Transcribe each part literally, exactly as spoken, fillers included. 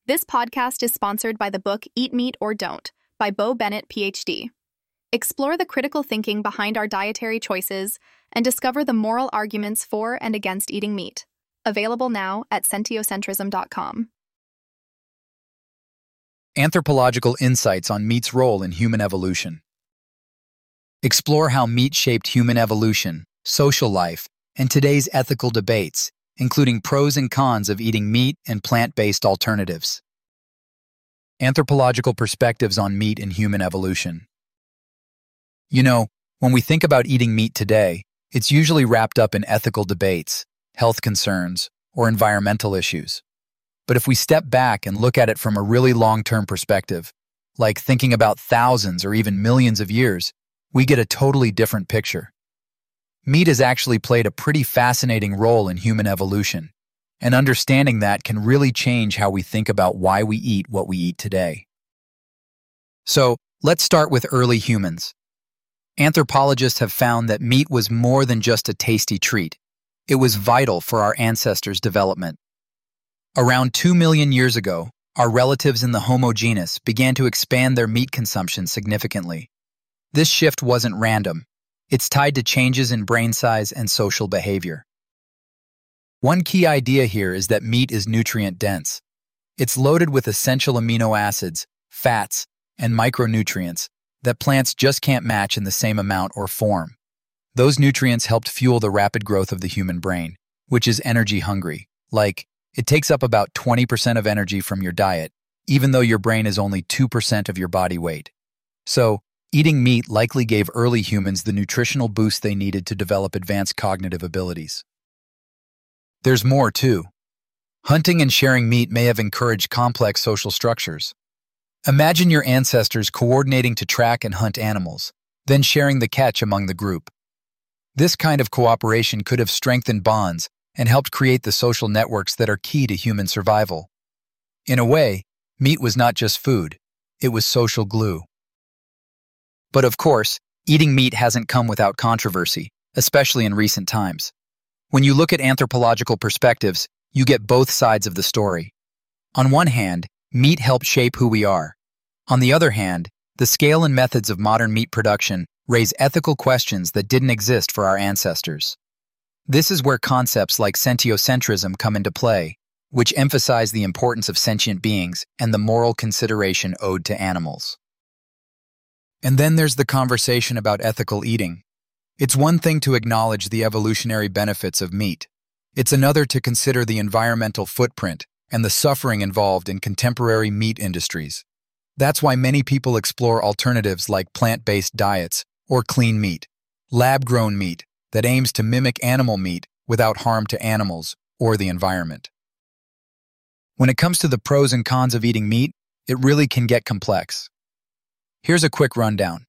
This podcast is sponsored by the book Eat Meat or Don't by Bo Bennett, P H D. Explore the critical thinking behind our dietary choices and discover the moral arguments for and against eating meat. Available now at sentiocentrism dot com. Anthropological insights on meat's role in human evolution. Explore how meat shaped human evolution, social life, and today's ethical debates, including pros and cons of eating meat and plant-based alternatives. Anthropological perspectives on meat and human evolution. You know, when we think about eating meat today, it's usually wrapped up in ethical debates, health concerns, or environmental issues. But if we step back and look at it from a really long-term perspective, like thinking about thousands or even millions of years, we get a totally different picture. Meat has actually played a pretty fascinating role in human evolution, and understanding that can really change how we think about why we eat what we eat today. So, let's start with early humans. Anthropologists have found that meat was more than just a tasty treat. It was vital for our ancestors' development. Around two million years ago, our relatives in the Homo genus began to expand their meat consumption significantly. This shift wasn't random. It's tied to changes in brain size and social behavior. One key idea here is that meat is nutrient-dense. It's loaded with essential amino acids, fats, and micronutrients that plants just can't match in the same amount or form. Those nutrients helped fuel the rapid growth of the human brain, which is energy-hungry. Like, it takes up about twenty percent of energy from your diet, even though your brain is only two percent of your body weight. So, eating meat likely gave early humans the nutritional boost they needed to develop advanced cognitive abilities. There's more, too. Hunting and sharing meat may have encouraged complex social structures. Imagine your ancestors coordinating to track and hunt animals, then sharing the catch among the group. This kind of cooperation could have strengthened bonds and helped create the social networks that are key to human survival. In a way, meat was not just food, it was social glue. But of course, eating meat hasn't come without controversy, especially in recent times. When you look at anthropological perspectives, you get both sides of the story. On one hand, meat helped shape who we are. On the other hand, the scale and methods of modern meat production raise ethical questions that didn't exist for our ancestors. This is where concepts like sentiocentrism come into play, which emphasize the importance of sentient beings and the moral consideration owed to animals. And then there's the conversation about ethical eating. It's one thing to acknowledge the evolutionary benefits of meat. It's another to consider the environmental footprint and the suffering involved in contemporary meat industries. That's why many people explore alternatives like plant-based diets or clean meat, lab-grown meat that aims to mimic animal meat without harm to animals or the environment. When it comes to the pros and cons of eating meat, it really can get complex. Here's a quick rundown.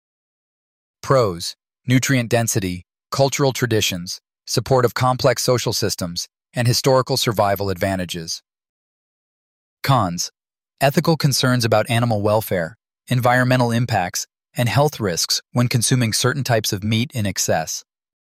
Pros: nutrient density, cultural traditions, support of complex social systems, and historical survival advantages. Cons: ethical concerns about animal welfare, environmental impacts, and health risks when consuming certain types of meat in excess.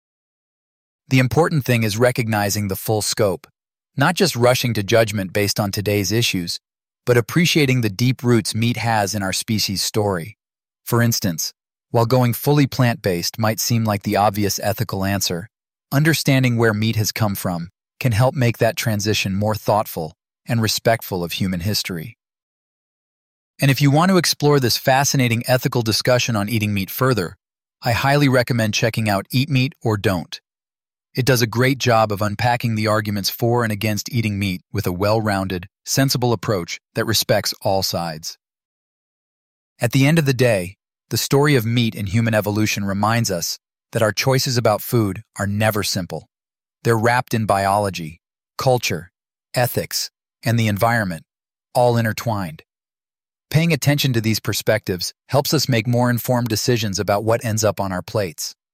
The important thing is recognizing the full scope, not just rushing to judgment based on today's issues, but appreciating the deep roots meat has in our species' story. For instance, while going fully plant-based might seem like the obvious ethical answer, understanding where meat has come from can help make that transition more thoughtful and respectful of human history. And if you want to explore this fascinating ethical discussion on eating meat further, I highly recommend checking out Eat Meat or Don't. It does a great job of unpacking the arguments for and against eating meat with a well-rounded, sensible approach that respects all sides. At the end of the day, the story of meat and human evolution reminds us that our choices about food are never simple. They're wrapped in biology, culture, ethics, and the environment, all intertwined. Paying attention to these perspectives helps us make more informed decisions about what ends up on our plates.